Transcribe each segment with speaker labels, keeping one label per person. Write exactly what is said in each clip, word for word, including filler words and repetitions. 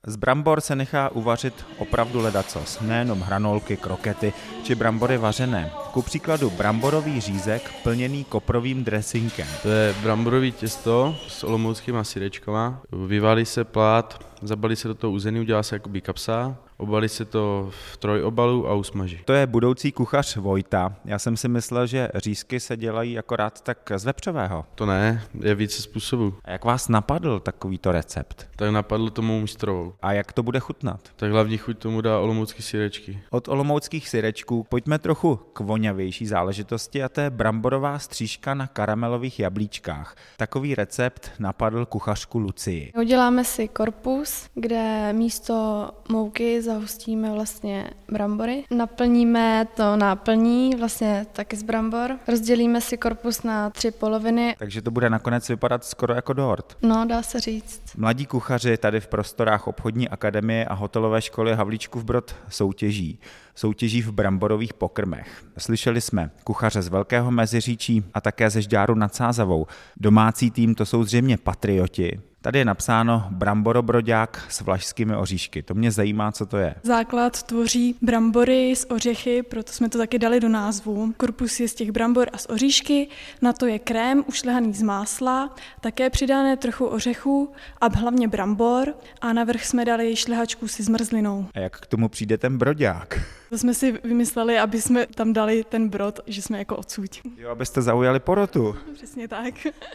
Speaker 1: Z brambor se nechá uvařit opravdu ledacos, nejenom hranolky, krokety či brambory vařené. Ku příkladu bramborový řízek plněný koprovým dresingem.
Speaker 2: To je bramborový těsto s olomouckýma syrečkama. Vyvalí se plát, zabalí se do toho uzeny, udělá se jakoby kapsa, obalí se to v trojobalu a usmaží.
Speaker 1: To je budoucí kuchař Vojta. Já jsem si myslel, že řízky se dělají akorát tak z vepřového.
Speaker 2: To ne, je více způsobů.
Speaker 1: A jak vás napadl takovýto recept?
Speaker 2: Tak napadlo tomu mistrovou.
Speaker 1: A jak to bude chutnat?
Speaker 2: Tak hlavní chuť tomu dá olomoucký syrečky.
Speaker 1: Od olomouckých syrečků pojďme trochu k voňavější záležitosti a to je bramborová střížka na karamelových jablíčkách. Takový recept napadl kuchařku Lucii.
Speaker 3: Uděláme si korpus, kde místo mouky zahustíme vlastně brambory. Naplníme to náplní, vlastně taky z brambor. Rozdělíme si korpus na tři poloviny.
Speaker 1: Takže to bude nakonec vypadat skoro jako dort.
Speaker 3: No, dá se říct.
Speaker 1: Mladí kuchaři tady v prostorách obchodní akademie a hotelové školy Havlíčkův Brod soutěží. Soutěží v bramborových pokrmech. Slyšeli jsme kuchaře z Velkého Meziříčí a také ze Žďáru nad Sázavou. Domácí tým to jsou zřejmě patrioti. Tady je napsáno bramborobroďák s vlašskými oříšky. To mě zajímá, co to je.
Speaker 4: Základ tvoří brambory s ořechy, proto jsme to taky dali do názvu. Korpus je z těch brambor a z oříšky, na to je krém ušlehaný z másla, také přidané trochu ořechů a hlavně brambor a navrch jsme dali šlehačku si zmrzlinou.
Speaker 1: A jak k tomu přijde ten broďák?
Speaker 4: To jsme si vymysleli, aby jsme tam dali ten brod, že jsme jako odsud.
Speaker 1: Jo, abyste zaujali porotu.
Speaker 4: Přesně tak.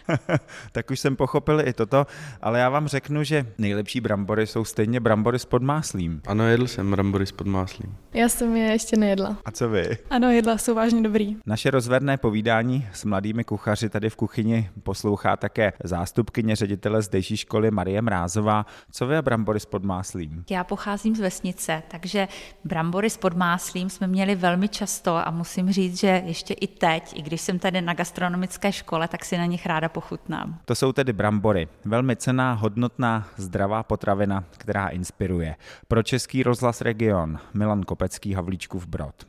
Speaker 1: Tak už jsem pochopil i toto, ale já vám řeknu, že nejlepší brambory jsou stejně brambory s podmáslím.
Speaker 2: Ano, jedl jsem brambory s podmáslím.
Speaker 3: Já jsem je ještě nejedla.
Speaker 1: A co vy?
Speaker 4: Ano, jedla jsou vážně dobrý.
Speaker 1: Naše rozverné povídání s mladými kuchaři tady v kuchyni poslouchá také zástupkyně ředitele zdejší školy Marie Mrázová. Co vy a brambory s podmáslím?
Speaker 5: Já pocházím z vesnice, takže brambory s podmáslím jsme měli velmi často a musím říct, že ještě i teď, i když jsem tady na gastronomické škole, tak si na nich ráda pochutnám.
Speaker 1: To jsou tedy brambory. Velmi cenná, hodnotná, zdravá potravina, která inspiruje. Pro Český rozhlas Region Milan Kopecký, Havlíčkův Brod.